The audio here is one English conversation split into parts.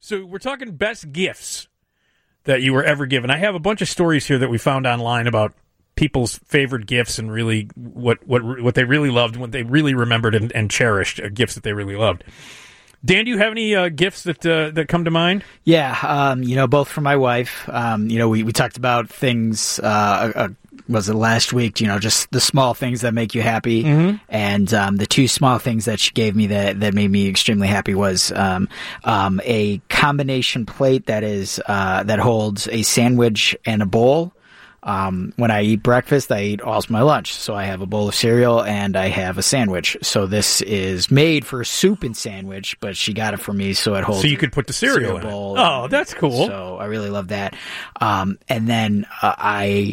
So we're talking best gifts that you were ever given. I have a bunch of stories here that we found online about people's favorite gifts and really what they really loved, what they really remembered and cherished, gifts that they really loved. Dan, do you have any gifts that come to mind? Yeah, both for my wife. We talked about things. Was it last week? Just the small things that make you happy. Mm-hmm. And the two small things that she gave me that made me extremely happy was a combination plate that holds a sandwich and a bowl. When I eat breakfast, I eat also my lunch. So I have a bowl of cereal and I have a sandwich. So this is made for soup and sandwich, but she got it for me so it holds. So you could put the cereal in bowl. Oh, that's cool. So I really love that. And then I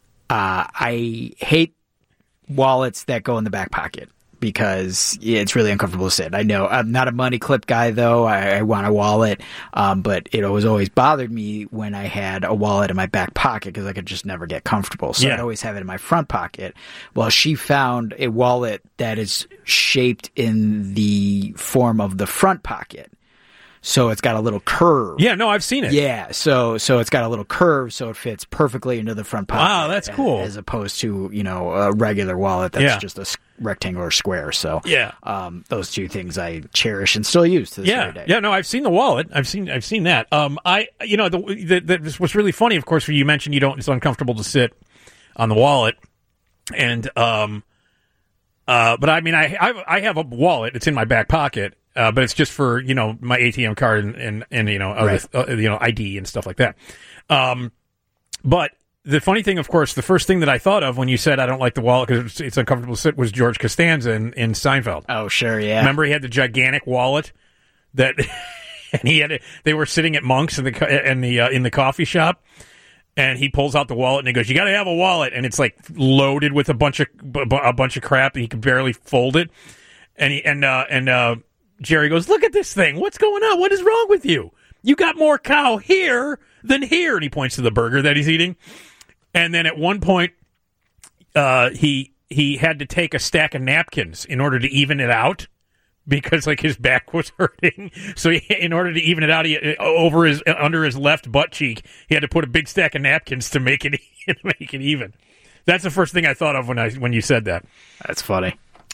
hate wallets that go in the back pocket because it's really uncomfortable to sit. I know I'm not a money clip guy though. I want a wallet. But it always bothered me when I had a wallet in my back pocket because I could just never get comfortable. So I'd always have it in my front pocket. Well, she found a wallet that is shaped in the form of the front pocket. So it's got a little curve. Yeah, no, I've seen it. Yeah, so it's got a little curve, so it fits perfectly into the front pocket. Wow, that's cool. As opposed to, a regular wallet that's just a rectangular square. So those two things I cherish and still use to this very day. Yeah, no, I've seen the wallet. I've seen that. What's really funny, of course, when you mentioned it's uncomfortable to sit on the wallet, and but I mean, I have a wallet. It's in my back pocket. But it's just for, my ATM card and ID and stuff like that. But the funny thing, of course, the first thing that I thought of when you said I don't like the wallet because it's uncomfortable to sit was George Costanza in Seinfeld. Oh, sure, yeah. Remember he had the gigantic wallet that, and they were sitting at Monk's in the coffee shop. And he pulls out the wallet and he goes, "You got to have a wallet." And it's like loaded with a bunch of crap and he can barely fold it. And Jerry goes, "Look at this thing. What's going on? What is wrong with you? You got more cow here than here." And he points to the burger that he's eating. And then at one point, he had to take a stack of napkins in order to even it out because his back was hurting. So in order to even it out, under his left butt cheek, he had to put a big stack of napkins to make it even. That's the first thing I thought of when you said that. That's funny.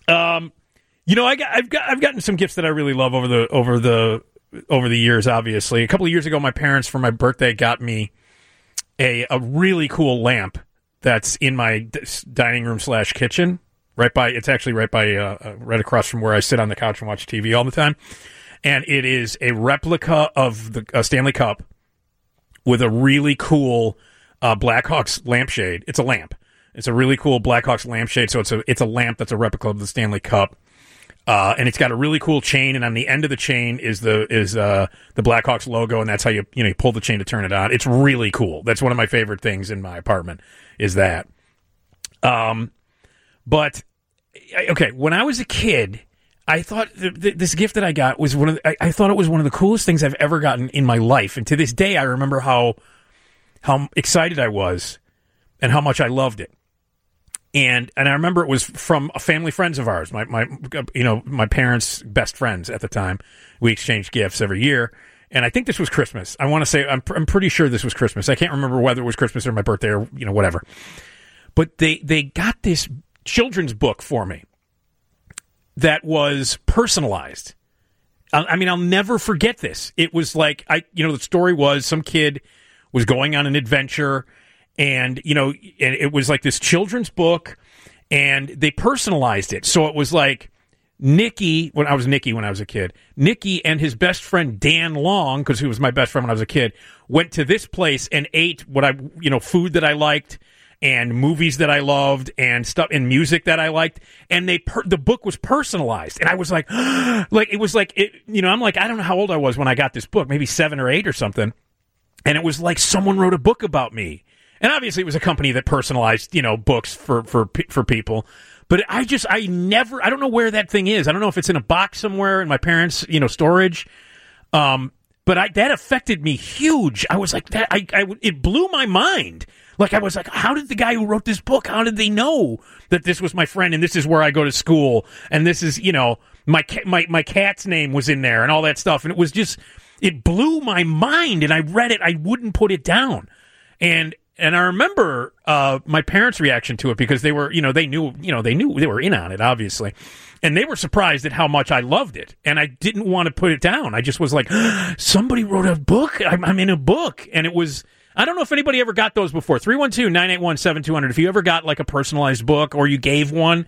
I've gotten some gifts that I really love over the years. Obviously, a couple of years ago, my parents for my birthday got me a really cool lamp that's in my dining room / kitchen. It's actually right across from where I sit on the couch and watch TV all the time. And it is a replica of the Stanley Cup with a really cool Blackhawks lampshade. It's a lamp. It's a really cool Blackhawks lampshade. So it's a lamp that's a replica of the Stanley Cup. And it's got a really cool chain, and on the end of the chain is the Blackhawks logo, and that's how you pull the chain to turn it on. It's really cool. That's one of my favorite things in my apartment is that. But when I was a kid, I thought this gift that I got was I thought it was one of the coolest things I've ever gotten in my life, and to this day, I remember how excited I was and how much I loved it. And I remember it was from family friends of ours, my parents' best friends at the time. We exchanged gifts every year, and I think this was Christmas. I want to say I'm pretty sure this was Christmas. I can't remember whether it was Christmas or my birthday or whatever. But they got this children's book for me that was personalized. I mean, I'll never forget this. It was like the story was some kid was going on an adventure. And, and it was like this children's book, and they personalized it. So it was like when I was a kid, Nicky and his best friend Dan Long, because he was my best friend when I was a kid, went to this place and ate food that I liked and movies that I loved and stuff and music that I liked. And the book was personalized. And I was like, I'm like, I don't know how old I was when I got this book, maybe 7 or 8 or something. And it was like someone wrote a book about me. And obviously it was a company that personalized, books for people. But I don't know where that thing is. I don't know if it's in a box somewhere in my parents', storage. But that affected me huge. I was like, it blew my mind. Like, I was like, how did the guy who wrote this book, how did they know that this was my friend and this is where I go to school and this is, my cat's name was in there and all that stuff. And it it blew my mind, and I read it. I wouldn't put it down. And I remember my parents' reaction to it because they were, they knew they were in on it, obviously. And they were surprised at how much I loved it. And I didn't want to put it down. I just was like, somebody wrote a book? I'm in a book. And it was, I don't know if anybody ever got those before. 312-981-7200. If you ever got like a personalized book or you gave one,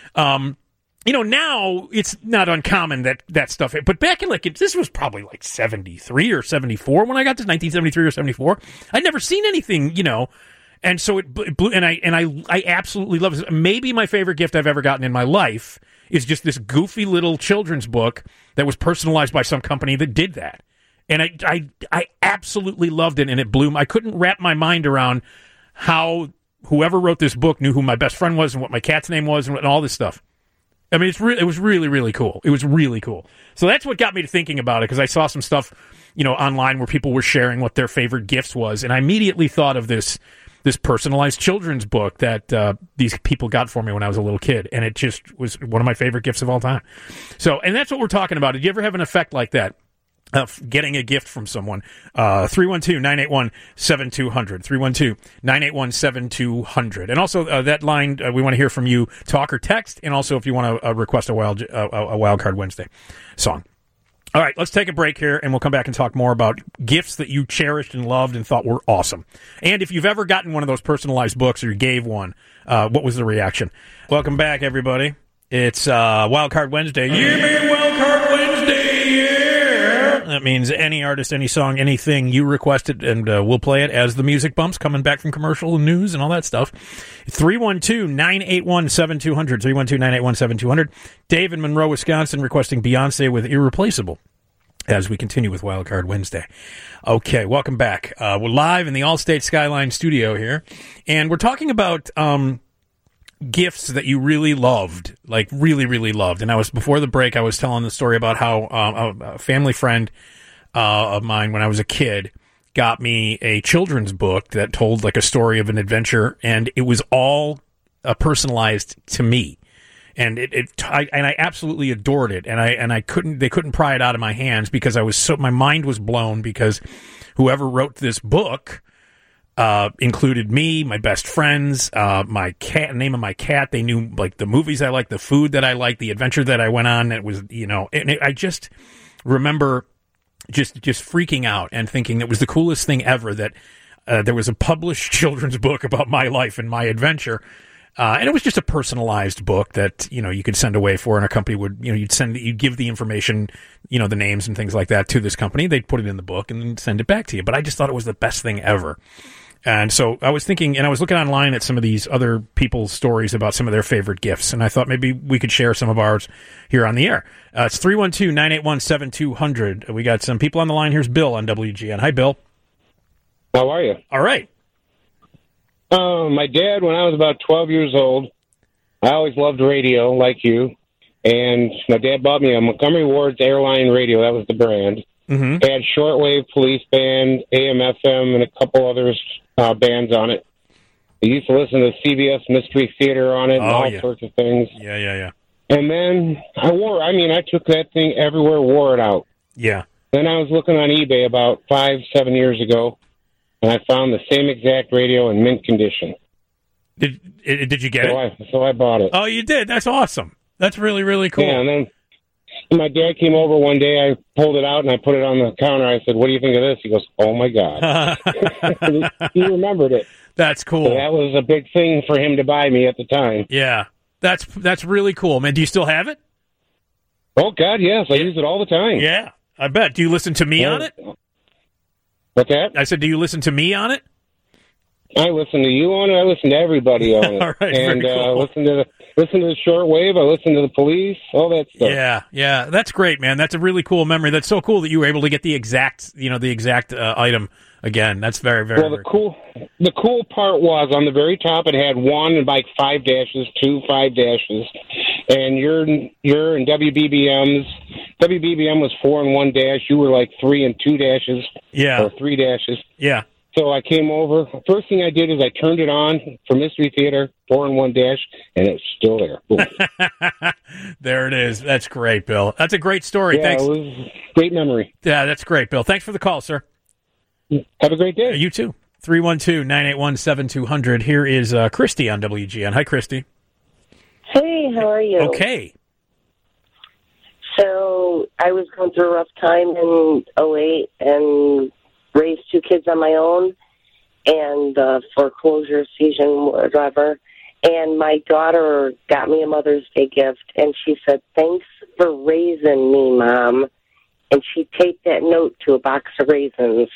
now it's not uncommon that stuff. But back in this was probably like 73 or 74 when I got this, 1973 or 74. I'd never seen anything, And so it blew, and I absolutely love it. Maybe my favorite gift I've ever gotten in my life is just this goofy little children's book that was personalized by some company that did that. And I absolutely loved it, and it blew. I couldn't wrap my mind around how whoever wrote this book knew who my best friend was and what my cat's name was and all this stuff. I mean, it was really, really cool. It was really cool. So that's what got me to thinking about it, because I saw some stuff, online where people were sharing what their favorite gifts was, and I immediately thought of this personalized children's book that these people got for me when I was a little kid, and it just was one of my favorite gifts of all time. So, and that's what we're talking about. Did you ever have an effect like that? Getting a gift from someone. 312-981-7200. 312-981-7200. And also that line, we want to hear from you, talk or text, and also if you want to request a Wild Card Wednesday song. All right, let's take a break here, and we'll come back and talk more about gifts that you cherished and loved and thought were awesome. And if you've ever gotten one of those personalized books or you gave one, what was the reaction? Welcome back, everybody. It's Wild Card Wednesday. Yeah, man, Wild Card Wednesday, yeah! That means any artist, any song, anything you requested, and we'll play it as the music bumps coming back from commercial and news and all that stuff. 312-981-7200. 312-981-7200. Dave in Monroe, Wisconsin, requesting Beyonce with Irreplaceable as we continue with Wild Card Wednesday. Okay, welcome back. We're live in the Allstate Skyline studio here, and we're talking about gifts that you really loved, like really, really loved. And before the break, I was telling the story about how a family friend of mine when I was a kid got me a children's book that told like a story of an adventure, and it was all personalized to me. And I absolutely adored it, and they couldn't pry it out of my hands because my mind was blown, because whoever wrote this book included me, my best friends, my cat, name of my cat. They knew like the movies I liked, the food that I liked, the adventure that I went on. It was, I just remember just freaking out and thinking it was the coolest thing ever that there was a published children's book about my life and my adventure. And it was just a personalized book that, you could send away for, and a company would, you'd give the information, the names and things like that to this company. They'd put it in the book and then send it back to you. But I just thought it was the best thing ever. And so I was thinking, and I was looking online at some of these other people's stories about some of their favorite gifts, and I thought maybe we could share some of ours here on the air. It's 312-981-7200. We got some people on the line. Here's Bill on WGN. Hi, Bill. How are you? All right. My dad, when I was about 12 years old, I always loved radio like you, and my dad bought me a Montgomery Ward's Airline radio. That was the brand. Mm-hmm. It had shortwave, police band, AM, FM, and a couple others bands on it. I used to listen to CBS Mystery Theater on it and all sorts of things. Yeah. And then I took that thing everywhere, wore it out. Yeah. Then I was looking on eBay about 5-7 years ago, and I found the same exact radio in mint condition. Did you get it? So I bought it. Oh, you did? That's awesome. That's really, really cool. Yeah, and then my dad came over one day. I pulled it out and I put it on the counter. I said, "What do you think of this?" He goes, "Oh my God!" He remembered it. That's cool. So that was a big thing for him to buy me at the time. Yeah, that's really cool, man. Do you still have it? Oh God, yes. I use it all the time. Yeah, I bet. Do you listen to me on it? What's that? I said, do you listen to me on it? I listen to you on it. I listen to everybody on it. All right, and cool. listen to the shortwave. I listen to the police. All that stuff. Yeah. That's great, man. That's a really cool memory. That's so cool that you were able to get the exact item again. That's very, very. Well, the cool part was on the very top. It had 1 and like 5 dashes, 2 5 dashes, and you're in WBBM's. WBBM was 4 and 1 dash. You were like 3 and 2 dashes. Yeah. Or 3 dashes. Yeah. So I came over. First thing I did is I turned it on for Mystery Theater, 4-in-1 Dash, and it's still there. Boom. There it is. That's great, Bill. That's a great story. Yeah, Thanks. it was great memory. Yeah, that's great, Bill. Thanks for the call, sir. Have a great day. You too. 312-981-7200. Here is Christy on WGN. Hi, Christy. Hey, how are you? Okay. So I was going through a rough time in '08 and raised two kids on my own, and foreclosure, season, whatever. And my daughter got me a Mother's Day gift, and she said, "Thanks for raising me, Mom." And she taped that note to a box of raisins.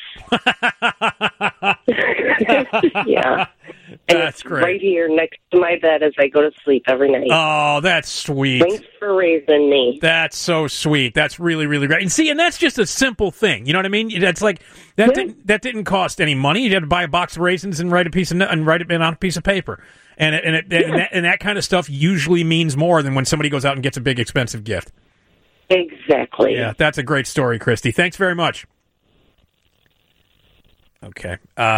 Yeah. And That's it's great. right here next to my bed as I go to sleep every night. Oh, that's sweet. Thanks for raising me. That's so sweet. That's really, really great. And see, and that's just a simple thing. You know what I mean? That's like that. Yeah. That didn't cost any money. You had to buy a box of raisins and write it on a piece of paper. And that kind of stuff usually means more than when somebody goes out and gets a big expensive gift. Exactly. Yeah, that's a great story, Christy. Thanks very much. Okay.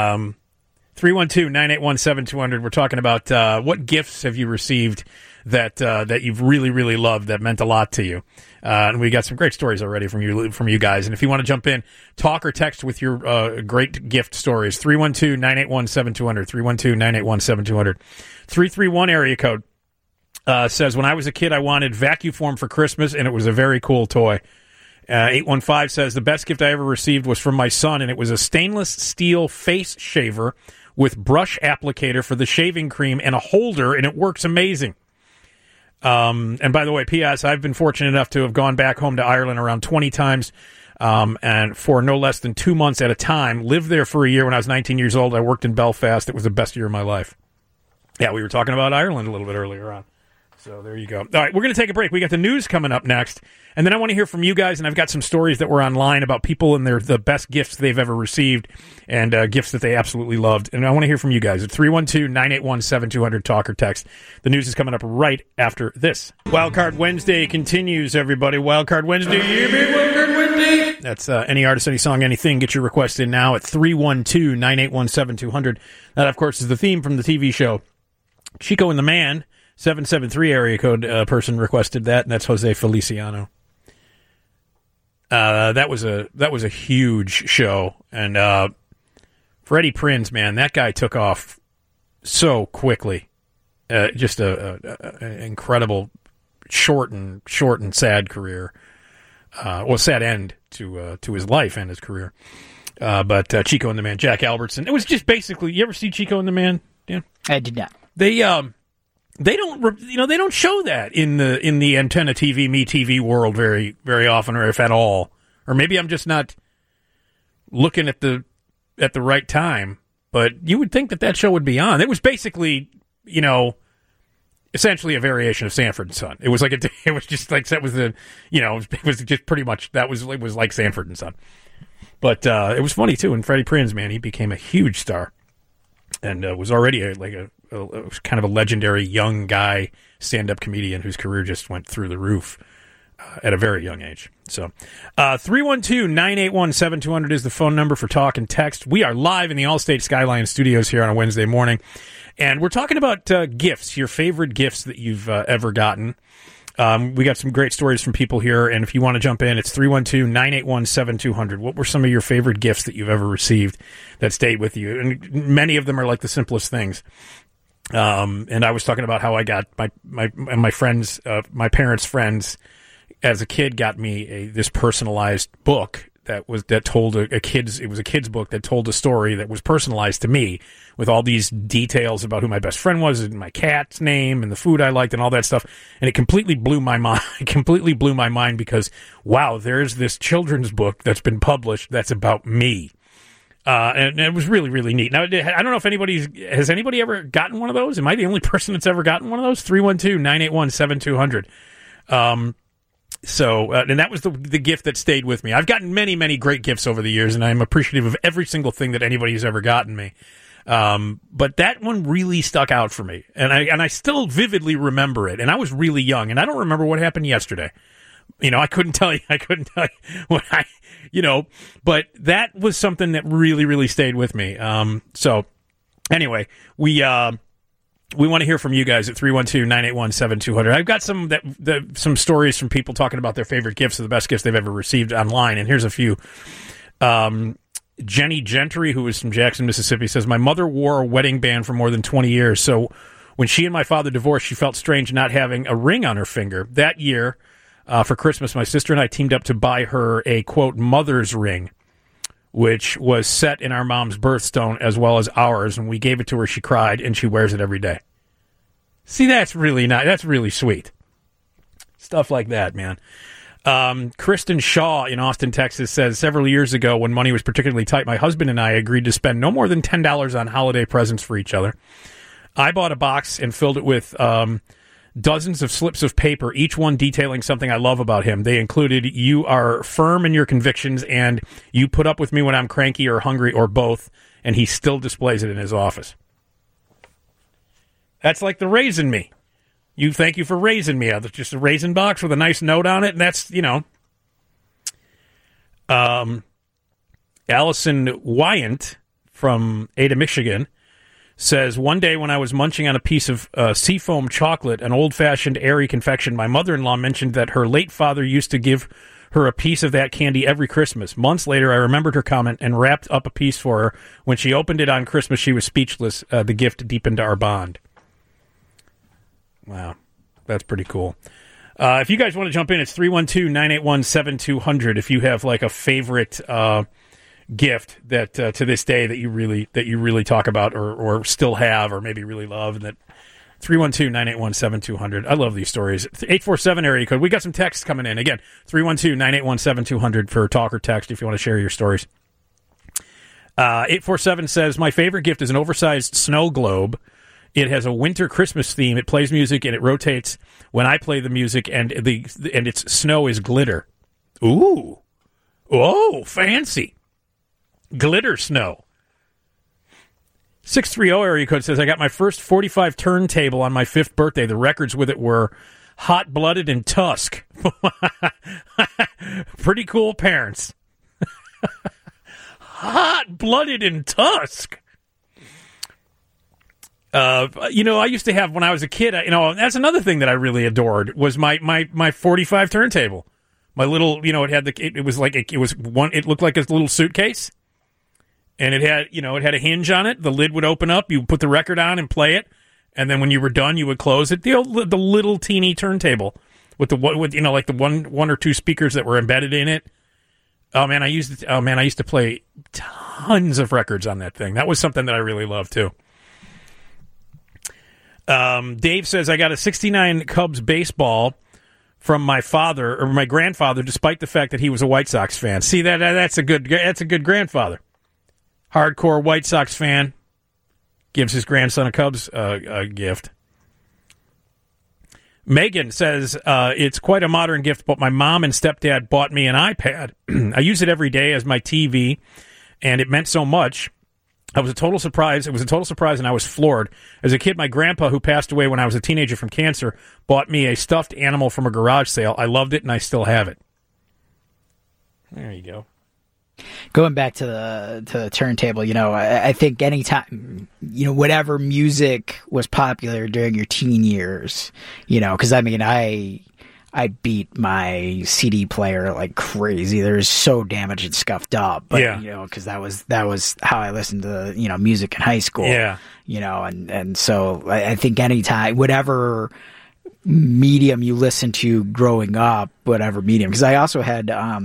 312-981-7200. We're talking about what gifts have you received that you've really, really loved, that meant a lot to you. And we got some great stories already from you guys. And if you want to jump in, talk or text with your great gift stories. 312-981-7200. 312-981-7200. 331 area code. Says, when I was a kid, I wanted Vacuform for Christmas, and it was a very cool toy. 815 says, the best gift I ever received was from my son, and it was a stainless steel face shaver with brush applicator for the shaving cream and a holder, and it works amazing. And by the way, P.S., I've been fortunate enough to have gone back home to Ireland around 20 times, and for no less than 2 months at a time. Lived there for a year when I was 19 years old. I worked in Belfast. It was the best year of my life. Yeah, we were talking about Ireland a little bit earlier on. So there you go. All right, we're going to take a break. We got the news coming up next, and then I want to hear from you guys, and I've got some stories that were online about people and the best gifts they've ever received and gifts that they absolutely loved. And I want to hear from you guys at 312-981-7200, talk or text. The news is coming up right after this. Wildcard Wednesday continues, everybody. Wildcard Wednesday. Wildcard Wednesday. That's any artist, any song, anything. Get your request in now at 312-981-7200. That, of course, is the theme from the TV show Chico and the Man. 773 area code person requested that, and that's Jose Feliciano. That was a huge show, and Freddie Prinze, man, that guy took off so quickly. Just an incredible short and sad career. Sad end to his life and his career. But Chico and the Man, Jack Albertson. It was just basically. You ever see Chico and the Man? Yeah, I did not. They don't show that in the antenna TV, me TV world very, very often, or if at all. Or maybe I'm just not looking at the right time. But you would think that show would be on. It was basically, essentially a variation of Sanford and Son. It was like it was just like that was it was just pretty much it was like Sanford and Son. But it was funny too. And Freddie Prinze, man, he became a huge star, and was already a kind of a legendary young guy stand-up comedian whose career just went through the roof at a very young age. So 312-981-7200 is the phone number for talk and text. We are live in the Allstate Skyline studios here on a Wednesday morning, and we're talking about gifts, your favorite gifts that you've ever gotten. We got some great stories from people here, and if you want to jump in, it's 312-981-7200. What were some of your favorite gifts that you've ever received that stayed with you? And many of them are like the simplest things. And I was talking about how I got my friends, my parents' friends, as a kid, got me this personalized book that told a kid's book that told a story that was personalized to me with all these details about who my best friend was and my cat's name and the food I liked and all that stuff. And it completely blew my mind. Because wow, there's this children's book that's been published that's about me. And it was really, really neat. Now, I don't know if has anybody ever gotten one of those? Am I the only person that's ever gotten one of those? 312-981-7200. And that was the gift that stayed with me. I've gotten many, many great gifts over the years, and I'm appreciative of every single thing that anybody's ever gotten me. But that one really stuck out for me, and I still vividly remember it. And I was really young, and I don't remember what happened yesterday. I couldn't tell you what but that was something that really, really stayed with me. So anyway, we want to hear from you guys at 312-981-7200. I've got some stories from people talking about their favorite gifts or the best gifts they've ever received online, and here's a few. Jenny Gentry, who is from Jackson, Mississippi, says, my mother wore a wedding band for more than 20 years, so when she and my father divorced, she felt strange not having a ring on her finger. That year, for Christmas, my sister and I teamed up to buy her a, quote, mother's ring, which was set in our mom's birthstone as well as ours, and we gave it to her. She cried, and she wears it every day. See, that's really nice. That's really sweet. Stuff like that, man. Kristen Shaw in Austin, Texas says, several years ago when money was particularly tight, my husband and I agreed to spend no more than $10 on holiday presents for each other. I bought a box and filled it with dozens of slips of paper, each one detailing something I love about him. They included, you are firm in your convictions and you put up with me when I'm cranky or hungry or both, and he still displays it in his office. That's like the Raisin Me. Thank you for raising me. It's just a raisin box with a nice note on it, and that's, Allison Wyant from Ada, Michigan, says, one day when I was munching on a piece of seafoam chocolate, an old-fashioned airy confection, my mother-in-law mentioned that her late father used to give her a piece of that candy every Christmas. Months later, I remembered her comment and wrapped up a piece for her. When she opened it on Christmas, she was speechless. The gift deepened our bond. Wow, that's pretty cool. If you guys want to jump in, it's 312-981-7200 if you have like a favorite gift that to this day that you really talk about or still have or maybe really love, and that 312-981-7200. I love these stories. 847 area code. We got some texts coming in. Again, 312-981-7200 for talk or text if you want to share your stories. 847 says, my favorite gift is an oversized snow globe. It has a winter Christmas theme. It plays music and it rotates when I play the music, and its snow is glitter. Ooh. Oh, fancy. Glitter snow. 630 area code says, I got my first 45 turntable on my 5th birthday. The records with it were Hot Blooded and Tusk. Pretty cool parents. Hot Blooded and Tusk. I used to have, when I was a kid, that's another thing that I really adored was my 45 turntable. My little, it looked like a little suitcase, and it had a hinge on it. The lid would open up. You put the record on and play it, and then when you were done, you would close it. The little teeny turntable with the one or two speakers that were embedded in it. Oh man, I used to play tons of records on that thing. That was something that I really loved too. Dave says, I got a 69 Cubs baseball from my grandfather, despite the fact that he was a White Sox fan. See, that's a good grandfather. Hardcore White Sox fan gives his grandson a Cubs gift. Megan says, it's quite a modern gift, but my mom and stepdad bought me an iPad. I use it every day as my TV, and it meant so much. It was a total surprise, and I was floored. As a kid, my grandpa, who passed away when I was a teenager from cancer, bought me a stuffed animal from a garage sale. I loved it, and I still have it. There you go. Going back to the turntable, I think anytime, whatever music was popular during your teen years, because I beat my CD player like crazy. They're so damaged and scuffed up, but because that was how I listened to music in high school. Yeah, and so I think anytime, whatever medium you listen to growing up, whatever medium, because I also had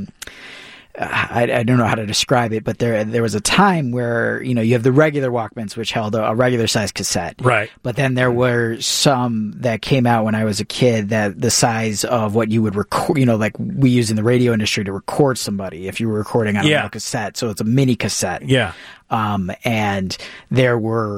I don't know how to describe it, but there was a time where, you have the regular Walkmans, which held a regular size cassette. Right. But then there were some that came out when I was a kid that the size of what you would record, like we use in the radio industry to record somebody if you were recording on a cassette. So it's a mini cassette. Yeah. And there were,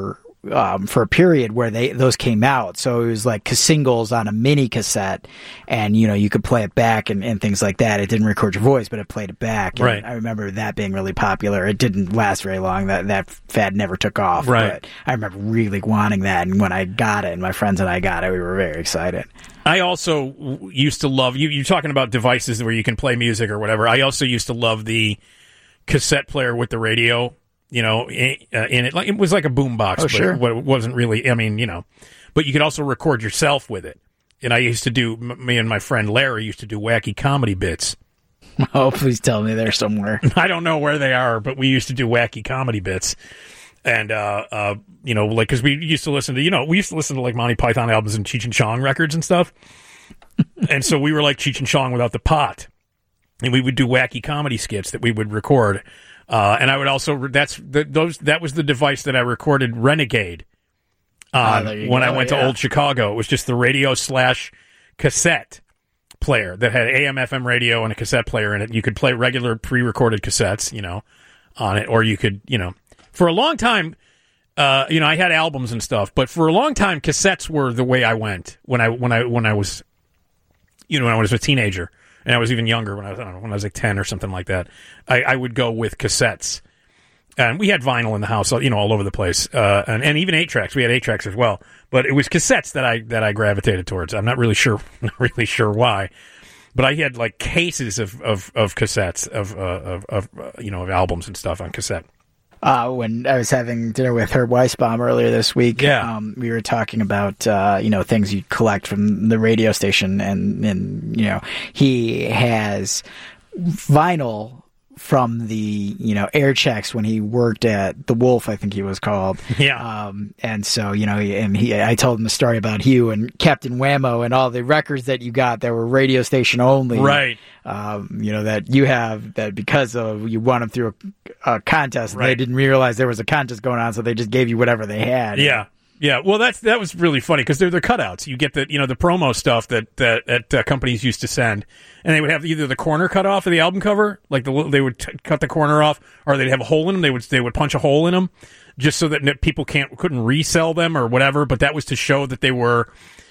for a period where those came out. So it was like singles on a mini cassette, and you could play it back and things like that. It didn't record your voice, but it played it back. Right. And I remember that being really popular. It didn't last very long. That fad never took off. Right. But I remember really wanting that, and when I got it, and my friends and I got it, we were very excited. I also used to love you're talking about devices where you can play music or whatever. I also used to love the cassette player with the radio, in it. Like it was like a boombox, but sure. It wasn't really. I mean, but you could also record yourself with it. And I used to do. Me and my friend Larry used to do wacky comedy bits. Oh, please tell me they're somewhere. I don't know where they are, but we used to do wacky comedy bits. And, like, because we used to listen to, like Monty Python albums and Cheech and Chong records and stuff. And so we were like Cheech and Chong without the pot. And we would do wacky comedy skits that we would record. And I would also, that was the device that I recorded Renegade on when I went to Old Chicago. It was just the radio / cassette player that had AM, FM radio and a cassette player in it. You could play regular pre-recorded cassettes, on it, or you could, for a long time, I had albums and stuff, but for a long time, cassettes were the way I went when I was, when I was a teenager, and I was even younger when I was like 10 or something like that. I would go with cassettes, and we had vinyl in the house, all over the place, and even 8-tracks. We had 8-tracks as well, but it was cassettes that I gravitated towards. I'm not really sure why. But I had like cases of cassettes of albums and stuff on cassette. When I was having dinner with Herb Weisbaum earlier this week, we were talking about things you collect from the radio station, and he has vinyl from the air checks when he worked at the Wolf, I think he was called. Yeah. And so I told him the story about Hugh and Captain Whammo and all the records that you got that were radio station only. Right. That you have that because of you won them through a contest. And right. They didn't realize there was a contest going on, so they just gave you whatever they had. Yeah. Yeah, well, that was really funny because they're cutouts. You get the the promo stuff that companies used to send, and they would have either the corner cut off of the album cover, like they would cut the corner off, or they'd have a hole in them. They would punch a hole in them just so that people couldn't resell them or whatever. But that was to show that they were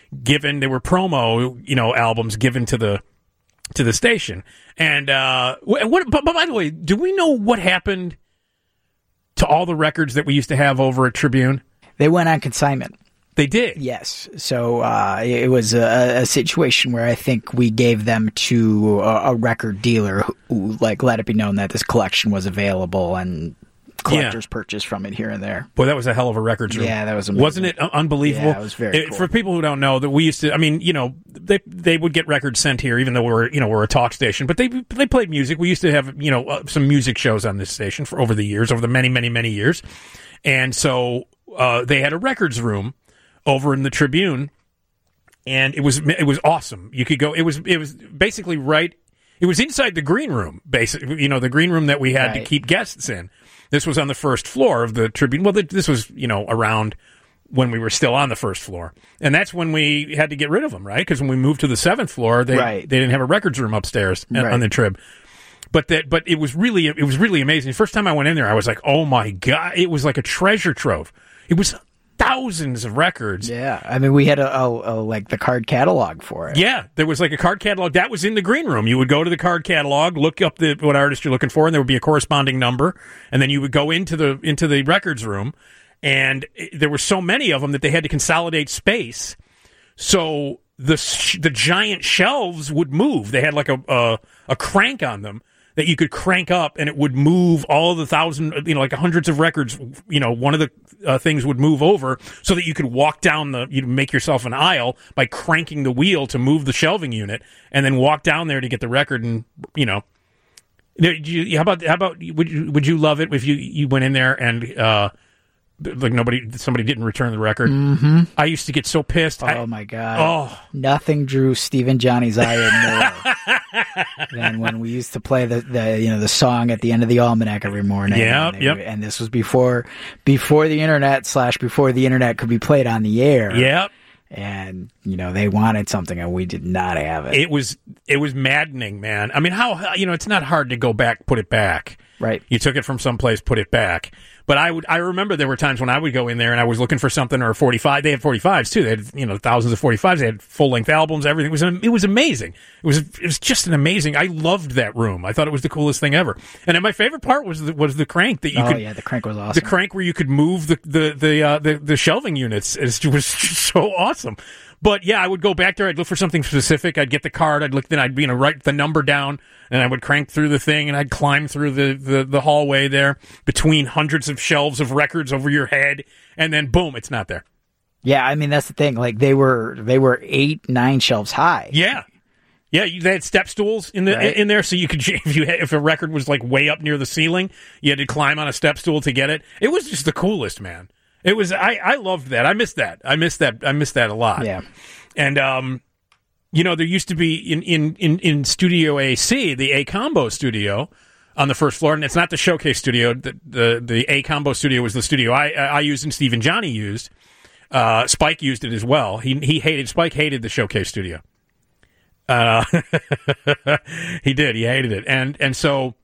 promo albums given to the station. And but by the way, do we know what happened to all the records that we used to have over at Tribune? They went on consignment. They did? Yes. So it was a situation where I think we gave them to a record dealer who let it be known that this collection was available, and collectors purchased from it here and there. Boy, that was a hell of a records room. Yeah, that was amazing. Wasn't it unbelievable? Yeah, it was very cool. For people who don't know, that we used to, they would get records sent here, even though we're a talk station, but they played music. We used to have, some music shows on this station over the many, many, many years. And so they had a records room over in the Tribune, and it was awesome. You could go. It was basically right. It was inside the green room, basically. The green room that we had to keep guests in. This was on the first floor of the Tribune. Well, this was around when we were still on the first floor, and that's when we had to get rid of them, right? Because when we moved to the 7th floor, they didn't have a records room upstairs on the Trib. But it was really amazing. The first time I went in there, I was like, oh my God, it was like a treasure trove. It was thousands of records. Yeah, I mean, we had like the card catalog for it. Yeah, there was like a card catalog that was in the green room. You would go to the card catalog, look up what artist you're looking for, and there would be a corresponding number, and then you would go into the records room, and there were so many of them that they had to consolidate space. So the giant shelves would move. They had like a crank on them that you could crank up, and it would move all of the like hundreds of records. One of the things would move over so that you could walk down you'd make yourself an aisle by cranking the wheel to move the shelving unit, and then walk down there to get the record. And how about would you love it if you went in there and somebody didn't return the record? Mm-hmm. I used to get so pissed. Oh my God! Nothing drew Stephen Johnny's ire more than when we used to play the song at the end of the almanac every morning. Yeah, and this was before the internet / before the internet could be played on the air. Yep. And they wanted something, and we did not have it. It was maddening, man. I mean, how it's not hard to go back, put it back. Right. You took it from someplace, put it back. But I remember there were times when I would go in there and I was looking for something, or a 45. They had 45s too. They had, thousands of 45s. They had full-length albums, everything. It was amazing. It was just an amazing. I loved that room. I thought it was the coolest thing ever. And then my favorite part was the crank that you could. Oh yeah, the crank was awesome. The crank where you could move the shelving units. It was so awesome. But yeah, I would go back there. I'd look for something specific. I'd get the card. I'd look. Then I'd write the number down, and I would crank through the thing, and I'd climb through the hallway there between hundreds of shelves of records over your head, and then boom, it's not there. Yeah, I mean that's the thing. Like they were 8-9 shelves high. Yeah. Yeah, they had step stools in there, so you could if a record was like way up near the ceiling, you had to climb on a step stool to get it. It was just the coolest, man. It was. I loved that. I missed that. I missed that a lot. Yeah. And there used to be in Studio AC, the A Combo studio on the first floor, and it's not the Showcase studio. The A Combo studio was the studio I used and Steve and Johnny used. Spike used it as well. Spike hated the Showcase studio. He did. He hated it, and so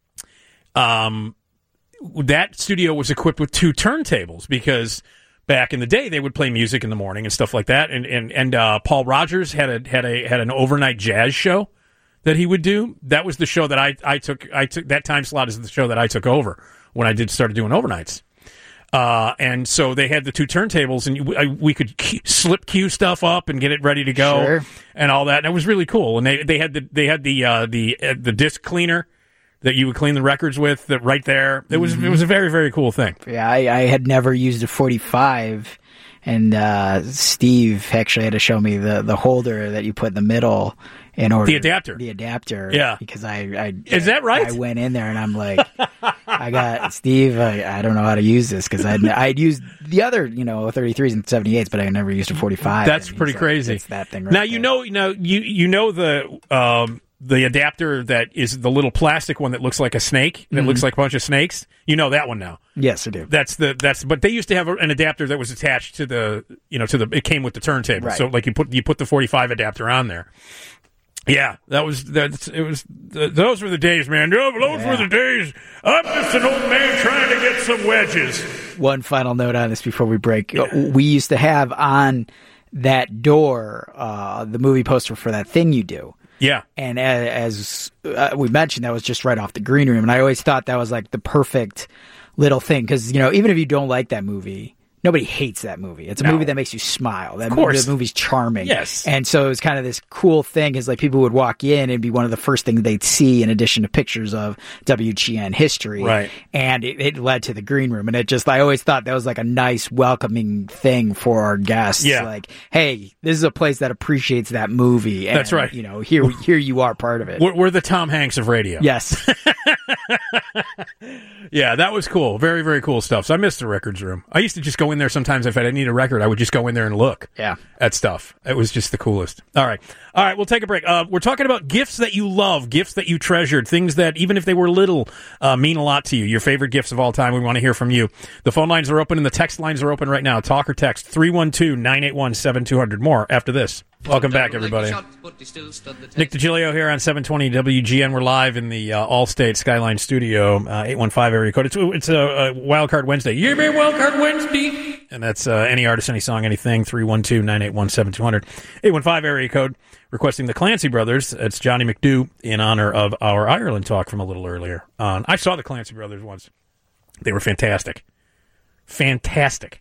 that studio was equipped with 2 turntables because back in the day they would play music in the morning and stuff like that. And Paul Rogers had an overnight jazz show that he would do. That was the show that I took that time slot is the show that I took over when I started doing overnights. And so they had the 2 turntables, and we could slip cue stuff up and get it ready to go, and all that. And it was really cool. And they had the disc cleaner that you would clean the records with right there. It was a very, very cool thing. Yeah, I had never used a 45, and Steve actually had to show me the holder that you put in the middle in order. The adapter. Yeah. Because I is that right? I went in there and I'm like, I got Steve. I don't know how to use this because I'd used the other 33s and 78s, but I never used a 45. That's pretty crazy. It's that thing. Right now the adapter that is the little plastic one that looks like a snake, that looks like a bunch of snakes. You know that one now. Yes, I do. But they used to have an adapter that was attached to it came with the turntable. Right. So like you put the 45 adapter on there. Yeah, those were the days, man. Those were the days. I'm just an old man trying to get some wedges. One final note on this before we break. We used to have on that door the movie poster for That Thing You Do. Yeah. And as we mentioned, that was just right off the green room. And I always thought that was like the perfect little thing. Because, even if you don't like that movie, nobody hates that movie. It's a movie that makes you smile. Of course. The movie's charming. Yes. And so it was kind of this cool thing is like people would walk in and be one of the first things they'd see in addition to pictures of WGN history. Right. And it led to the green room. And I always thought that was like a nice welcoming thing for our guests. Yeah. Like, hey, this is a place that appreciates that movie. And, that's right. Here you are part of it. We're the Tom Hanks of radio. Yes. Yeah, that was cool. Very, very cool stuff. So I missed the records room. I used to just go in there sometimes if I didn't need a record. I would just go in there and look at stuff. It was just the coolest. All right, we'll take a break. We're talking about gifts that you love, gifts that you treasured, things that, even if they were little, mean a lot to you. Your favorite gifts of all time. We want to hear from you. The phone lines are open and the text lines are open right now. Talk or text 312-981-7200. More after this. Welcome back, everybody. Nick DiGilio here on 720 WGN. We're live in the Allstate Skyline Studio, 815 area code. It's a Wild Card Wednesday. Give me a Wild Card Wednesday. And that's any artist, any song, anything, 312-981-7200. 815 area code, requesting the Clancy Brothers. It's Johnny McDoo in honor of our Ireland talk from a little earlier. I saw the Clancy Brothers once. They were fantastic. Fantastic.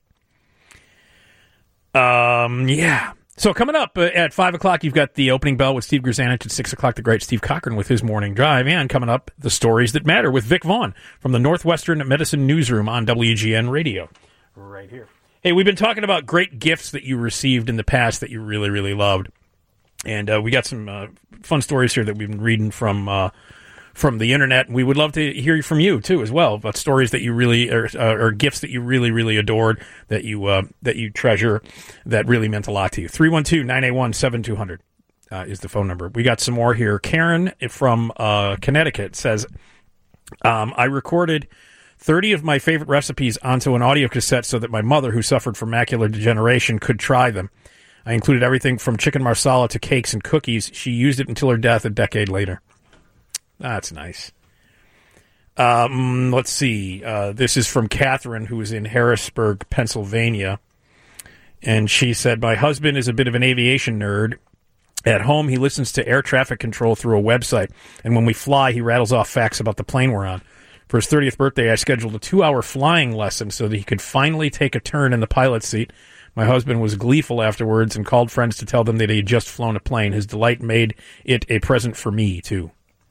Yeah. So coming up at 5 o'clock, you've got the opening bell with Steve Grzanich. At 6 o'clock, the great Steve Cochran with his morning drive. And coming up, the stories that matter with Vic Vaughn from the Northwestern Medicine Newsroom on WGN Radio. Right here. Hey, we've been talking about great gifts that you received in the past that you really, really loved. And we got some fun stories here that we've been reading from the internet. And we would love to hear from you, too, as well, about stories that you really, or gifts that you really, really adored, that you treasure, that really meant a lot to you. 312-981-7200 is the phone number. We got some more here. Karen from Connecticut says, I recorded 30 of my favorite recipes onto an audio cassette so that my mother, who suffered from macular degeneration, could try them. I included everything from chicken marsala to cakes and cookies. She used it until her death a decade later. That's nice. Let's see. This is from Catherine, who is in Harrisburg, Pennsylvania. And she said, my husband is a bit of an aviation nerd. At home, he listens to air traffic control through a website. And when we fly, he rattles off facts about the plane we're on. For his 30th birthday, I scheduled a 2-hour flying lesson so that he could finally take a turn in the pilot's seat. My husband was gleeful afterwards and called friends to tell them that he had just flown a plane. His delight made it a present for me, too.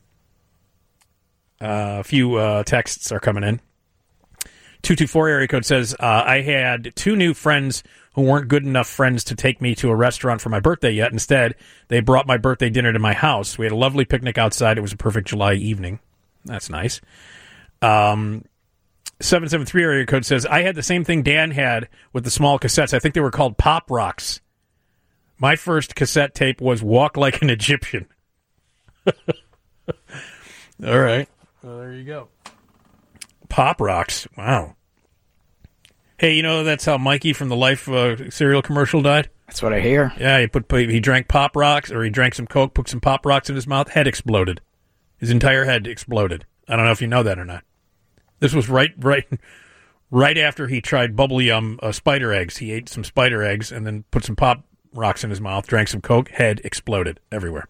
A few texts are coming in. 224 area code says, I had 2 new friends who weren't good enough friends to take me to a restaurant for my birthday yet. Instead, they brought my birthday dinner to my house. We had a lovely picnic outside. It was a perfect July evening. That's nice. 773 area code says, I had the same thing Dan had with the small cassettes. I think they were called Pop Rocks. My first cassette tape was Walk Like an Egyptian. All right. Well, there you go. Pop Rocks. Wow. Hey, you know that's how Mikey from the Life cereal commercial died? That's what I hear. Yeah, he drank Pop Rocks, or he drank some Coke, put some Pop Rocks in his mouth, head exploded. His entire head exploded. I don't know if you know that or not. This was right after he tried Bubble Yum spider eggs. He ate some spider eggs and then put some Pop Rocks in his mouth, drank some Coke, head exploded everywhere.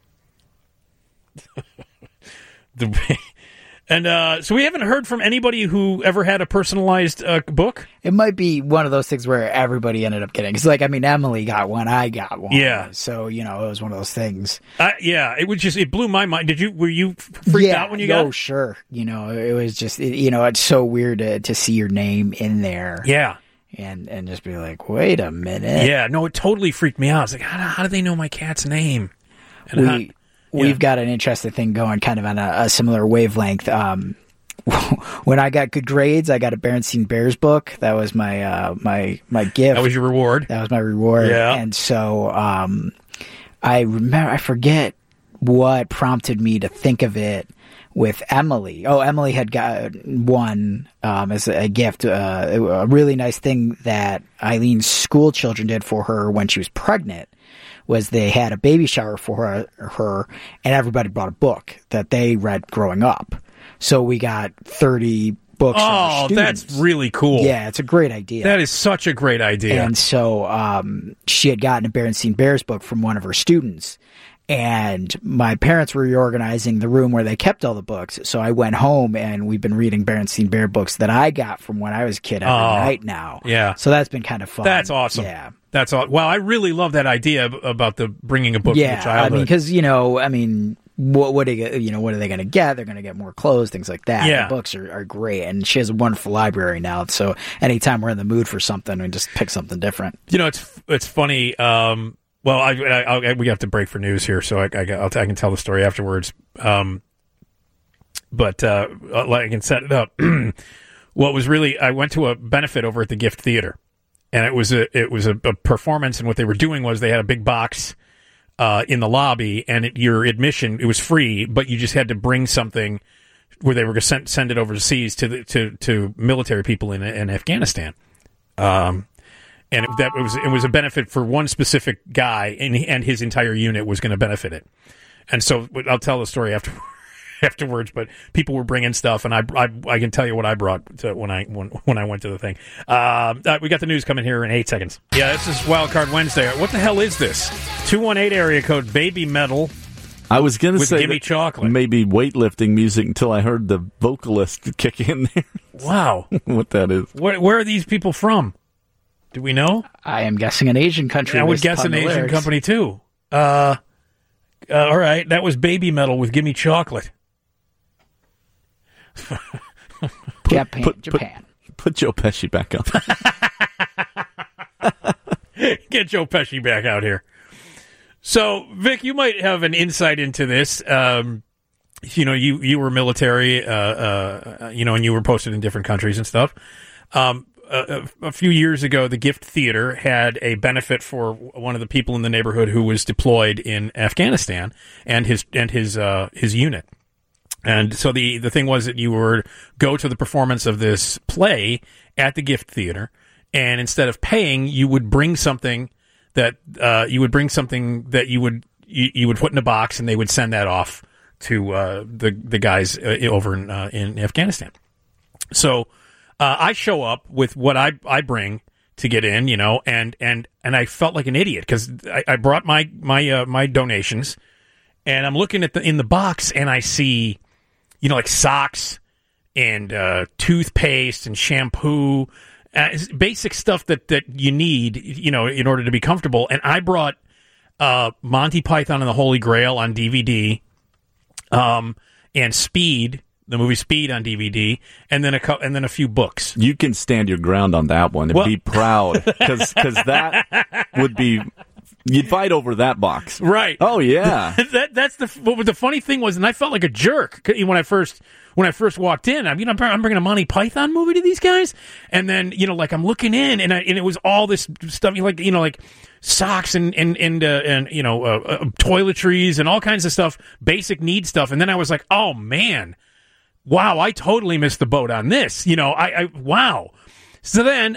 And so we haven't heard from anybody who ever had a personalized book. It might be one of those things where everybody ended up getting. It's like, I mean, Emily got one, I got one. Yeah. So, it was one of those things. Yeah, it blew my mind. Were you freaked out when you got it? Oh, sure. It was just, it's so weird to see your name in there. Yeah. And just be like, wait a minute. Yeah, no, it totally freaked me out. I was like, how do they know my cat's name? And We've got an interesting thing going kind of on a similar wavelength. When I got good grades, I got a Berenstain Bears book. That was my my gift. That was your reward? That was my reward. Yeah. And so I forget what prompted me to think of it with Emily. Oh, Emily had got one as a gift, a really nice thing that Eileen's school children did for her when she was pregnant. Was they had a baby shower for her, and everybody brought a book that they read growing up. So we got 30 books. Oh, that's really cool. Yeah, it's a great idea. That is such a great idea. And so she had gotten a Berenstain Bears book from one of her students. And my parents were reorganizing the room where they kept all the books. So I went home, and we've been reading Berenstain Bear books that I got from when I was a kid every night now. Yeah. So that's been kind of fun. That's awesome. Yeah. That's all. Wow, I really love that idea about the bringing a book to the childhood. I mean, because what are they going to get? They're going to get more clothes, things like that. Yeah. The books are great, and she has a wonderful library now. So anytime we're in the mood for something, we just pick something different. It's funny. Well, we have to break for news here, so I can tell the story afterwards. But I can set it up. What was really, I went to a benefit over at the Gift Theater. And it was a performance, and what they were doing was they had a big box in the lobby, and your admission, it was free, but you just had to bring something where they were going to send it overseas to military people in Afghanistan. And it was a benefit for one specific guy, and his entire unit was going to benefit it. And so I'll tell the story afterwards, but people were bringing stuff, and I can tell you what I brought when I went to the thing. We got the news coming here in 8 seconds. Yeah, this is Wildcard Wednesday. What the hell is this? 218 area code Baby Metal. I was going to say Gimme Chocolate. Maybe weightlifting music until I heard the vocalist kick in there. Wow, what that is? Where are these people from? Do we know? I am guessing an Asian country. I would guess an Asian company too. All right, that was Baby Metal with Gimme Chocolate. Japan. Put Joe Pesci back up. Get Joe Pesci back out here. So, Vic, you might have an insight into this. You were military, and you were posted in different countries and stuff. A few years ago, the Gift Theater had a benefit for one of the people in the neighborhood who was deployed in Afghanistan and his unit. And so the thing was that you would go to the performance of this play at the Gift Theater, and instead of paying, you would bring something that you would put in a box, and they would send that off the guys over in Afghanistan. So I show up with what I bring to get in, and I felt like an idiot because I brought my donations, and I'm looking in the box, and I see, like socks and toothpaste and shampoo, basic stuff that you need, in order to be comfortable. And I brought Monty Python and the Holy Grail on DVD, and Speed, the movie Speed on DVD, and then a few books. You can stand your ground on that one and be proud, because that would be. You'd fight over that box, right? Oh yeah, that's the funny thing was, and I felt like a jerk when I first walked in. I'm bringing a Monty Python movie to these guys, and then like I'm looking in, and it was all this stuff, like socks and toiletries and all kinds of stuff, basic need stuff, and then I was like, oh man, wow, I totally missed the boat on this, wow. So then,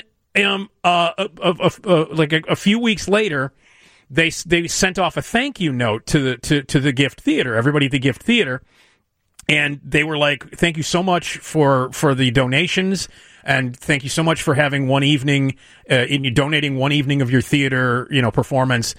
a few weeks later, they sent off a thank you note to the Gift Theater, everybody at the Gift Theater, and they were like, thank you so much for the donations, and thank you so much for having one evening, donating one evening of your theater, performance,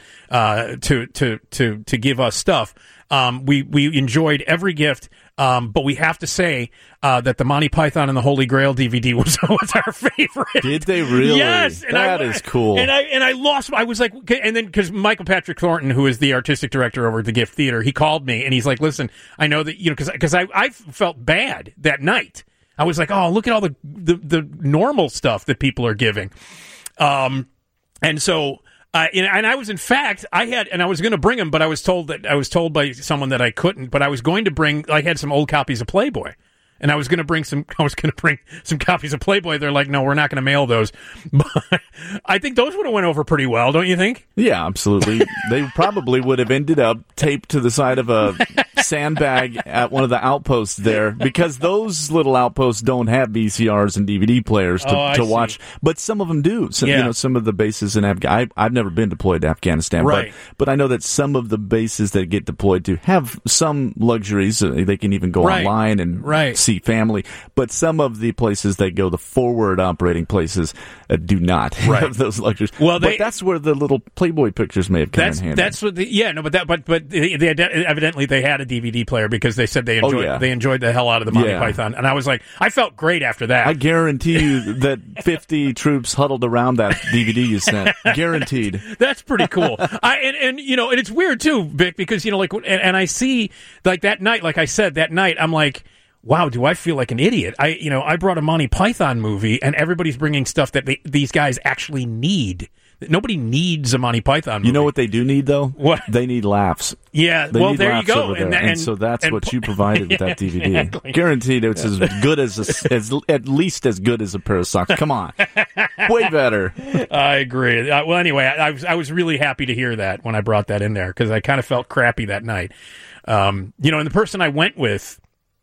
to give us stuff. We enjoyed every gift, but we have to say that the Monty Python and the Holy Grail DVD was our favorite. Did they really? Yes, and that is cool. And I lost. I was like, and then because Michael Patrick Thornton, who is the artistic director over at the Gift Theater, he called me and he's like, "Listen, I know that because I felt bad that night. I was like, oh, look at all the normal stuff that people are giving, and so." And I was, in fact, I was going to bring them, but I was told by someone that I couldn't. But I was going to bring. I had some old copies of Playboy, and I was going to bring some copies of Playboy. They're like, no, we're not going to mail those. But I think those would have went over pretty well, don't you think? Yeah, absolutely. They probably would have ended up taped to the side of a sandbag at one of the outposts there, because those little outposts don't have VCRs and DVD players to watch, but some of them do. So, some of the bases in Afghanistan, I've never been deployed to Afghanistan, right. but I know that some of the bases that get deployed to have some luxuries. They can even go online and see family, but some of the places that go, the forward operating places, do not have those luxuries. Well, but that's where the little Playboy pictures may have come in handy. That's what evidently they had a DVD player, because they said they enjoyed the hell out of the Monty Python, and I was like, I felt great after that. I guarantee you that 50 troops huddled around that DVD you sent. Guaranteed. That's pretty cool. And it's weird too, Vic, because and I see that night, like I said, that night I'm like, wow, do I feel like an idiot? I brought a Monty Python movie, and everybody's bringing stuff that these guys actually need. Nobody needs a Monty Python movie. You know what they do need, though? What? They need laughs. Yeah, they need there laughs you go. Over there. And so that's what you provided with that DVD. Exactly. Guaranteed it's as good as at least as good as a pair of socks. Come on. Way better. I agree. Well, anyway, I was really happy to hear that when I brought that in there, because I kind of felt crappy that night. And the person I went with,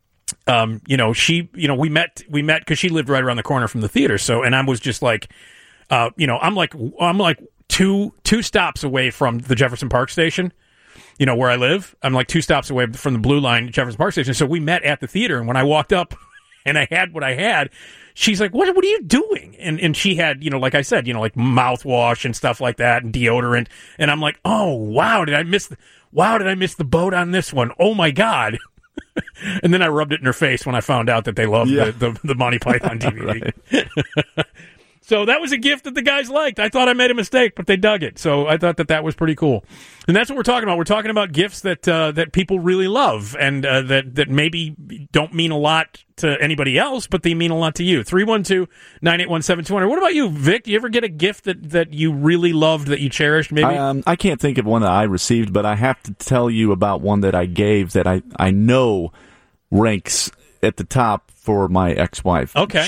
she, we met because she lived right around the corner from the theater. So, and I was just like, I'm like two stops away from the Jefferson Park station, where I live. I'm like 2 stops away from the Blue Line Jefferson Park station. So we met at the theater, and when I walked up and I had what I had, she's like, what are you doing? And she had, like I said, like mouthwash and stuff like that, and deodorant. And I'm like, oh, wow, did I miss the boat on this one? Oh my God. And then I rubbed it in her face when I found out that they loved the Monty Python DVD. So that was a gift that the guys liked. I thought I made a mistake, but they dug it. So I thought that was pretty cool. And that's what we're talking about. We're talking about gifts that people really love, and that maybe don't mean a lot to anybody else, but they mean a lot to you. 312-981-7200. What about you, Vic? Do you ever get a gift that you really loved, that you cherished, maybe? I can't think of one that I received, but I have to tell you about one that I gave that I know ranks at the top for my ex-wife. Okay.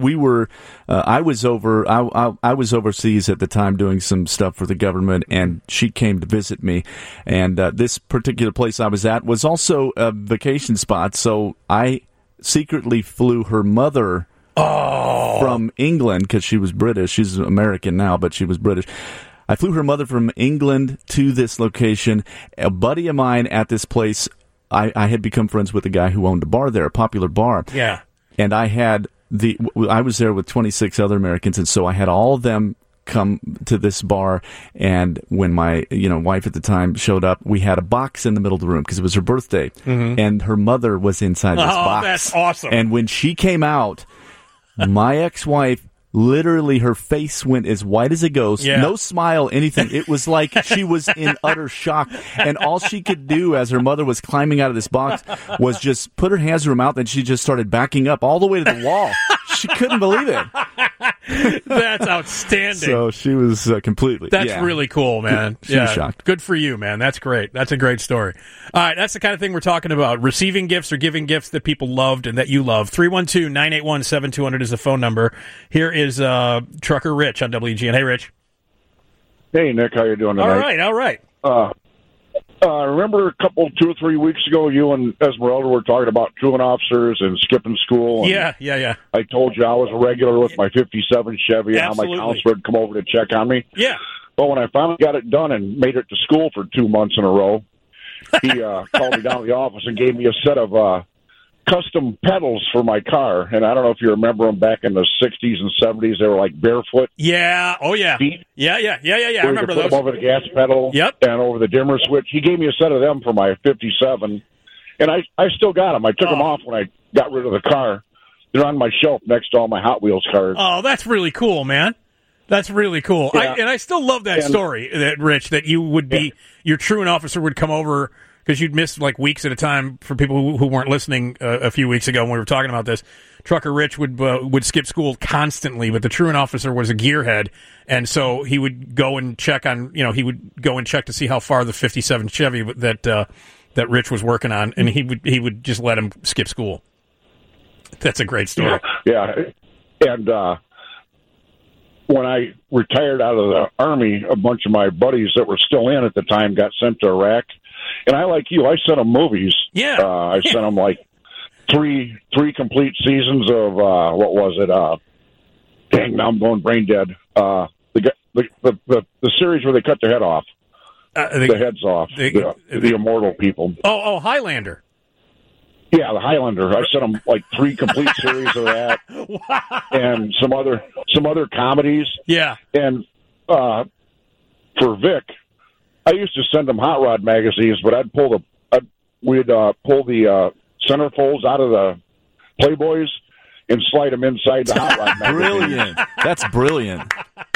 I was overseas at the time doing some stuff for the government, and she came to visit me. And this particular place I was at was also a vacation spot, so I secretly flew her mother from England, because she was British. She's American now, but she was British. I flew her mother from England to this location. A buddy of mine at this place I had become friends with a guy who owned a bar there, a popular bar. Yeah. And I was there with 26 other Americans, and so I had all of them come to this bar. And when my wife at the time showed up, we had a box in the middle of the room because it was her birthday, and her mother was inside this box. That's awesome! And when she came out, my ex-wife, literally, her face went as white as a ghost. Yeah. No smile, anything. It was like she was in utter shock. And all she could do as her mother was climbing out of this box was just put her hands to her mouth, and she just started backing up all the way to the wall. She couldn't believe it. That's outstanding. So she was completely. That's really cool, man. She was shocked. Good for you, man. That's great. That's a great story. All right, that's the kind of thing we're talking about. Receiving gifts or giving gifts that people loved and that you love. 312-981-7200 is the phone number. Here is Trucker Rich on WGN. Hey, Rich. Hey, Nick. How you doing tonight? All right. I remember 2 or 3 weeks ago, you and Esmeralda were talking about truant officers and skipping school. And Yeah. I told you I was a regular with my 57 Chevy, and how my counselor would come over to check on me. Yeah. But when I finally got it done and made it to school for 2 months in a row, he called me down to the office and gave me a set of custom pedals for my car. And I don't know if you remember them back in the 60s and 70s. They were like barefoot. Yeah. Oh, yeah. Feet. Yeah. I remember those. Put them over the gas pedal. Yep. And over the dimmer switch. He gave me a set of them for my 57. And I still got them. I took them off when I got rid of the car. They're on my shelf next to all my Hot Wheels cars. Oh, that's really cool, man. That's really cool. Yeah. I still love that story, that Rich, that you would be, your truant officer would come over, because you'd miss like weeks at a time. For people who weren't listening a few weeks ago when we were talking about this, Trucker Rich would skip school constantly, but the truant officer was a gearhead, and so he would go and check on, he would go and check to see how far the 57 Chevy that Rich was working on, and he would just let him skip school. That's a great story. Yeah. And when I retired out of the Army, a bunch of my buddies that were still in at the time got sent to Iraq. And I, like you, I sent them movies. Yeah. I sent them like three complete seasons of, what was it? Dang, now I'm going brain dead. The series where they cut their head off. The heads off. The immortal people. Oh, Highlander. Yeah, the Highlander. I sent them like 3 complete series of that. Wow. And some other comedies. Yeah. And for Vic, I used to send him hot rod magazines, but we'd pull the centerfolds out of the Playboys and slide them inside the hot rod magazine. Brilliant. That's brilliant.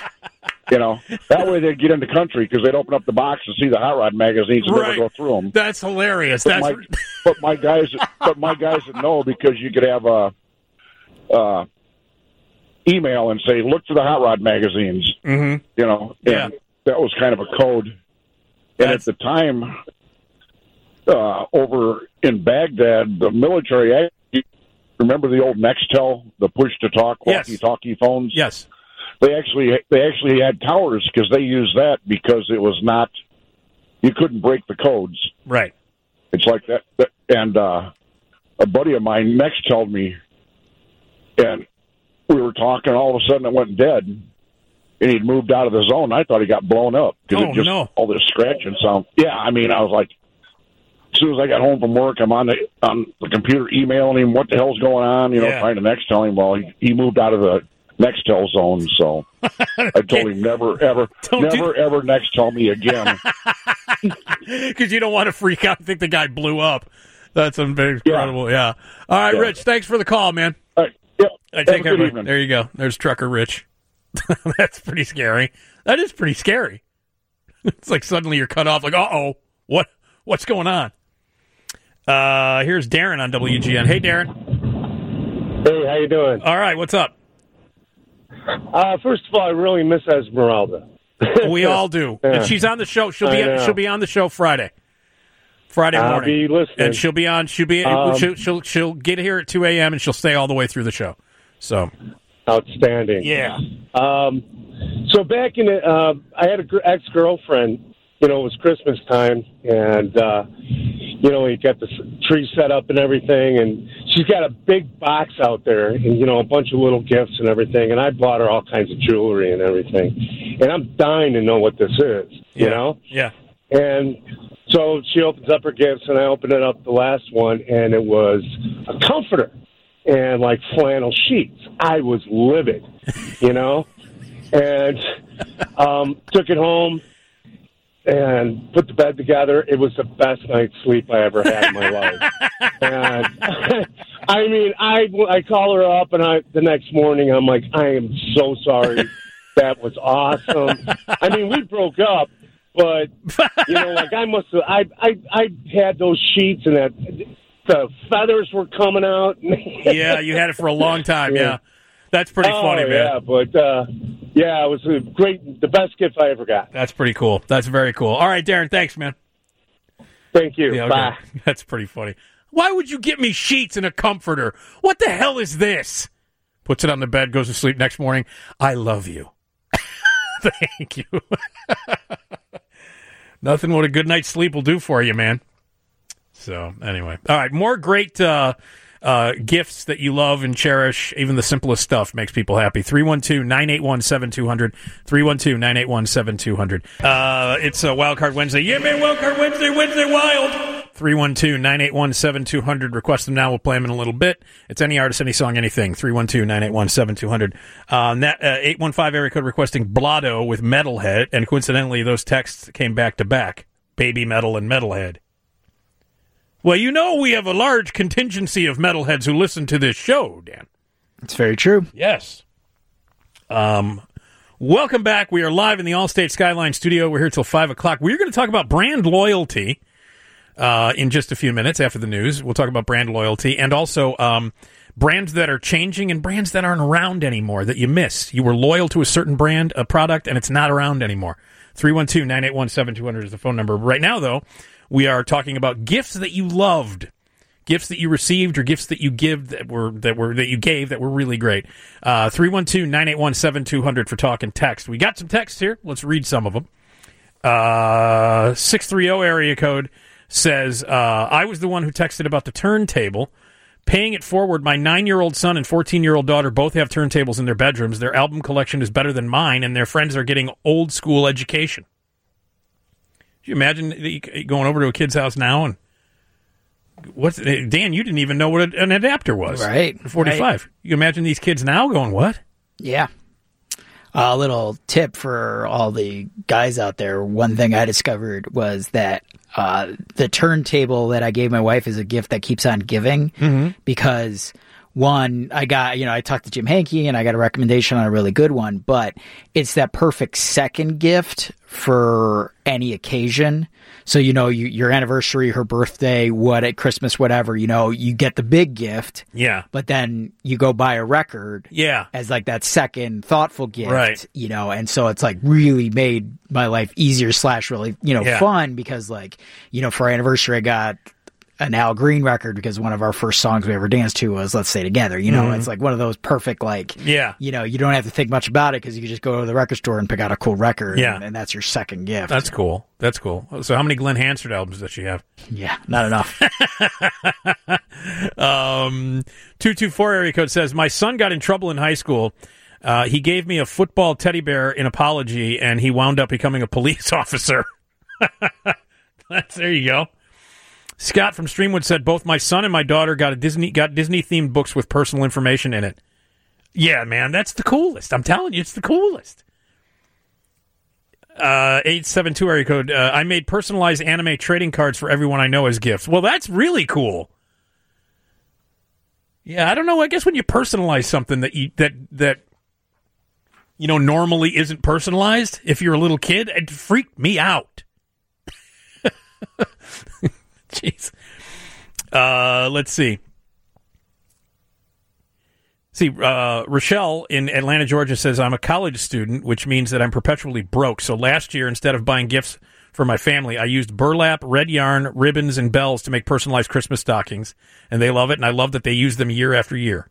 That way they'd get in the country because they'd open up the box and see the hot rod magazines and never go through them. That's hilarious. But my guys that know, because you could have a email and say, look for the hot rod magazines. Mm-hmm. And that was kind of a code. And at the time, over in Baghdad, the military, remember the old Nextel, the push-to-talk, walkie-talkie phones? Yes. They actually had towers because they used that because it was not, you couldn't break the codes. Right. It's like that. And a buddy of mine Nextel'd me, and we were talking, all of a sudden it went dead. And he'd moved out of the zone. I thought he got blown up because all this scratching sound. Yeah, I mean, I was like, as soon as I got home from work, I'm on the computer emailing him what the hell's going on, trying to Nextel him. Well, he moved out of the Nextel zone, so I told him never, ever Nextel me again. Because you don't want to freak out and think the guy blew up. That's incredible, yeah. All right, Rich, thanks for the call, man. All right, yeah. Take care, man. There you go. There's Trucker Rich. That's pretty scary. That is pretty scary. It's like suddenly you're cut off, like, what's going on? Here's Darren on WGN. Hey, Darren. Hey, how you doing? All right, what's up? First of all, I really miss Esmeralda. We all do. Yeah. And she's on the show. She'll be on the show Friday morning. I'll be listening. And she'll be on. She'll get here at 2 a.m. and she'll stay all the way through the show. So outstanding. Yeah. So back in I had an ex-girlfriend. It was Christmas time, and we got the tree set up and everything, and she's got a big box out there, and a bunch of little gifts and everything. And I bought her all kinds of jewelry and everything, and I'm dying to know what this is. You know? Yeah. And So she opens up her gifts, and I opened it up the last one, and it was a comforter and like flannel sheets. I was livid, and took it home and put the bed together. It was the best night's sleep I ever had in my life. And I mean, I call her up, and the next morning I'm like, I am so sorry. That was awesome. I mean, we broke up, but like I must have. I had those sheets, and that the feathers were coming out. Yeah, you had it for a long time. Yeah, that's pretty funny, man. Yeah, but it was the best gift I ever got. That's pretty cool. That's very cool. All right, Darren, thanks, man. Thank you. Yeah, okay. Bye. That's pretty funny. Why would you get me sheets and a comforter? What the hell is this? Puts it on the bed, goes to sleep next morning. I love you. Thank you. Nothing what a good night's sleep will do for you, man. So, anyway. All right, more great gifts that you love and cherish. Even the simplest stuff makes people happy. 312-981-7200. 312-981-7200. It's Wildcard Wednesday. Yeah, man, Wildcard Wednesday, Wednesday Wild. 312-981-7200. Request them now. We'll play them in a little bit. It's any artist, any song, anything. 312-981-7200. 815 area code requesting Blotto with Metalhead. And coincidentally, those texts came back to back. Baby Metal and Metalhead. Well, we have a large contingency of metalheads who listen to this show, Dan. It's very true. Yes. Welcome back. We are live in the Allstate Skyline studio. We're here till 5 o'clock. We're going to talk about brand loyalty in just a few minutes after the news. We'll talk about brand loyalty and also brands that are changing and brands that aren't around anymore that you miss. You were loyal to a certain brand, a product, and it's not around anymore. 312-981-7200 is the phone number. Right now, though, we are talking about gifts that you loved, gifts that you received, or gifts that you gave that were really great. 312-981-7200 for talk and text. We got some texts here. Let's read some of them. 630 area code says, I was the one who texted about the turntable. Paying it forward, my 9-year-old son and 14-year-old daughter both have turntables in their bedrooms. Their album collection is better than mine, and their friends are getting old school education. Can you imagine going over to a kid's house now and Dan, you didn't even know what an adapter was. Right. 45. Right. You imagine these kids now going, what? Yeah. A little tip for all the guys out there. One thing I discovered was that the turntable that I gave my wife is a gift that keeps on giving because one, I talked to Jim Hankey and I got a recommendation on a really good one, but it's that perfect second gift for any occasion. So, your anniversary, her birthday, Christmas, whatever, you get the big gift. Yeah. But then you go buy a record. Yeah. As like that second thoughtful gift. Right. And so it's like really made my life easier / really, fun because for our anniversary, I got an Al Green record because one of our first songs we ever danced to was Let's Stay Together. It's like one of those perfect, you don't have to think much about it because you can just go to the record store and pick out a cool record. Yeah. And that's your second gift. That's cool. That's cool. So how many Glenn Hansard albums does she have? Yeah, not enough. 224 area code says, my son got in trouble in high school. He gave me a football teddy bear in apology, and he wound up becoming a police officer. There you go. Scott from Streamwood said, both my son and my daughter got Disney-themed books with personal information in it. Yeah, man, that's the coolest. I'm telling you, it's the coolest. 872 area code, I made personalized anime trading cards for everyone I know as gifts. Well, that's really cool. Yeah, I don't know. I guess when you personalize something that normally isn't personalized, if you're a little kid, it freaked me out. Jeez. Let's see. Rochelle in Atlanta, Georgia says, I'm a college student, which means that I'm perpetually broke. So last year, instead of buying gifts for my family, I used burlap, red yarn, ribbons, and bells to make personalized Christmas stockings. And they love it, and I love that they use them year after year.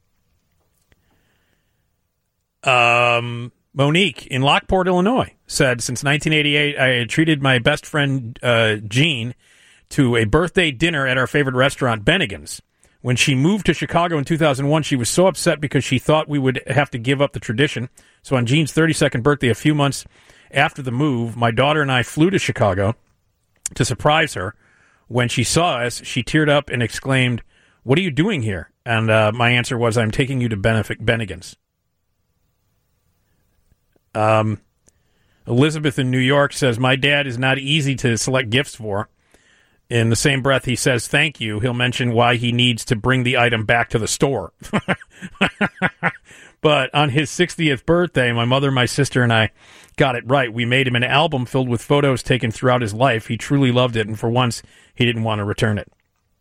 Monique in Lockport, Illinois said, since 1988, I had treated my best friend, Jean, to a birthday dinner at our favorite restaurant, Bennigan's. When she moved to Chicago in 2001, she was so upset because she thought we would have to give up the tradition. So on Jean's 32nd birthday, a few months after the move, my daughter and I flew to Chicago To surprise her, when she saw us, she teared up and exclaimed, "What are you doing here?" And my answer was, "I'm taking you to Bennigan's." Elizabeth in New York says, "My dad is not easy to select gifts for. In the same breath he says thank you, he'll mention why he needs to bring the item back to the store." But on his 60th birthday, my mother, my sister, and I got it right. We made him an album filled with photos taken throughout his life. He truly loved it, and for once, he didn't want to return it.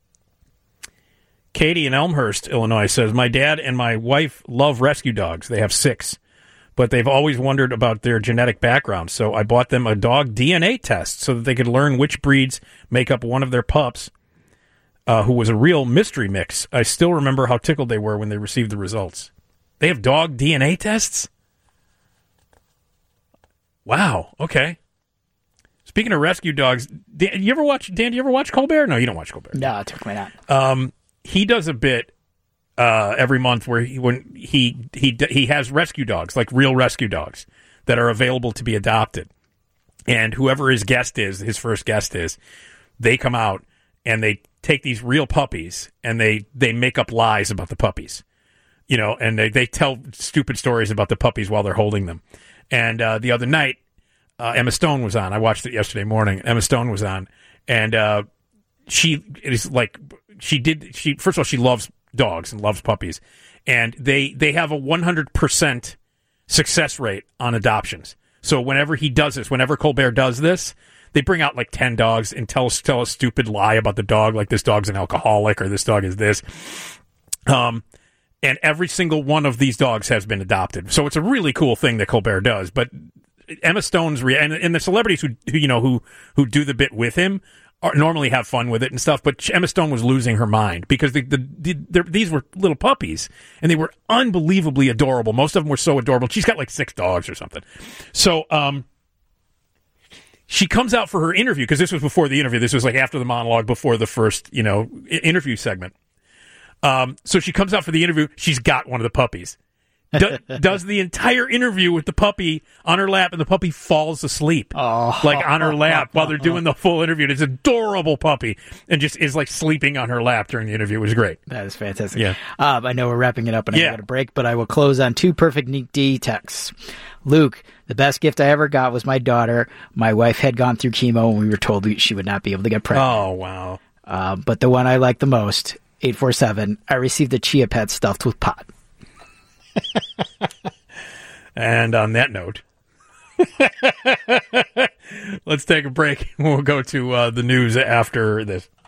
Katie in Elmhurst, Illinois says, "My dad and my wife love rescue dogs. They have 6. But they've always wondered about their genetic background, so I bought them a dog DNA test so that they could learn which breeds make up one of their pups, who was a real mystery mix. I still remember how tickled they were when they received the results." They have dog DNA tests? Wow, okay. Speaking of rescue dogs, Dan, do you ever watch Colbert? No, you don't watch Colbert. No, technically not. He does a bit every month where he has rescue dogs, like real rescue dogs that are available to be adopted. And whoever his first guest is, they come out and they take these real puppies and they make up lies about the puppies. You know, and they tell stupid stories about the puppies while they're holding them. And the other night, Emma Stone was on. I watched it yesterday morning. Emma Stone was on, and first of all, she loves dogs and loves puppies, and they have a 100% success rate on adoptions. So whenever he does this, whenever Colbert does this, they bring out like 10 dogs and tell a stupid lie about the dog, like this dog's an alcoholic or this dog is this. And every single one of these dogs has been adopted. So it's a really cool thing that Colbert does. But Emma Stone's and the celebrities who do the bit with him normally have fun with it and stuff. But Emma Stone was losing her mind because these were little puppies and they were unbelievably adorable. Most of them were so adorable. She's got like 6 dogs or something. So she comes out for her interview because this was before the interview. This was like after the monologue, before the first interview segment. So she comes out for the interview. She's got one of the puppies. Does the entire interview with the puppy on her lap, and the puppy falls asleep like on her lap while they're doing the full interview. It's an adorable puppy and just is like sleeping on her lap during the interview. It was great. That is fantastic. Yeah. I know we're wrapping it up and I got a break, but I will close on 2 perfect Nick D texts. Luke, the best gift I ever got was my daughter. My wife had gone through chemo and we were told she would not be able to get pregnant. Oh, wow. But the one I like the most, 847, I received a Chia Pet stuffed with pot. And on that note, let's take a break. We'll go to the news after this.